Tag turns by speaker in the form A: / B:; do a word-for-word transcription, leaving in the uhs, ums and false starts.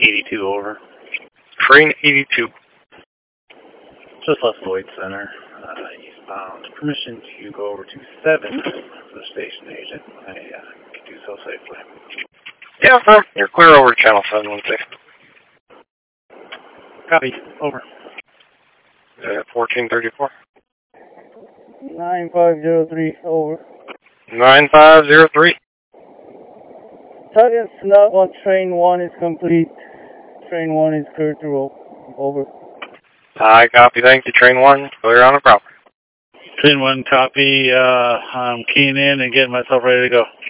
A: eighty-two, over.
B: Train eighty-two.
A: Just left Lloyd Center, uh, eastbound. Permission to go over to seven for the station agent. I uh, can do so safely.
B: Yeah, sir. You're clear over channel seven one six.
A: Copy. Over.
B: Uh, fourteen thirty-four.
C: nine five zero three, over.
B: nine five zero three.
C: Target snug on train one is complete. Train one is clear to roll. Over.
B: I copy. Thank you. Train one, clear on the property.
A: Train one, copy. Uh, I'm keying in and getting myself ready to go.